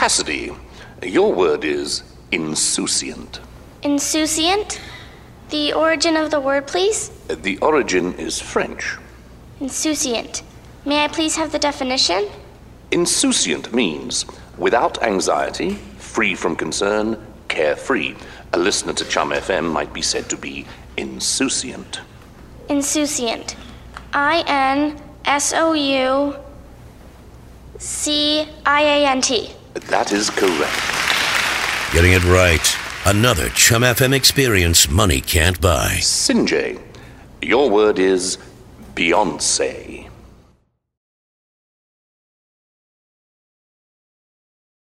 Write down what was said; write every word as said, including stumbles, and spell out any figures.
Cassidy, your word is insouciant. Insouciant? The origin of the word, please? The origin is French. Insouciant. May I please have the definition? Insouciant means without anxiety, free from concern, carefree. A listener to Chum F M might be said to be insouciant. Insouciant. I N S O U C I A N T. That is correct. Getting it right. Another Chum F M experience money can't buy. Sinjay, your word is Beyonce.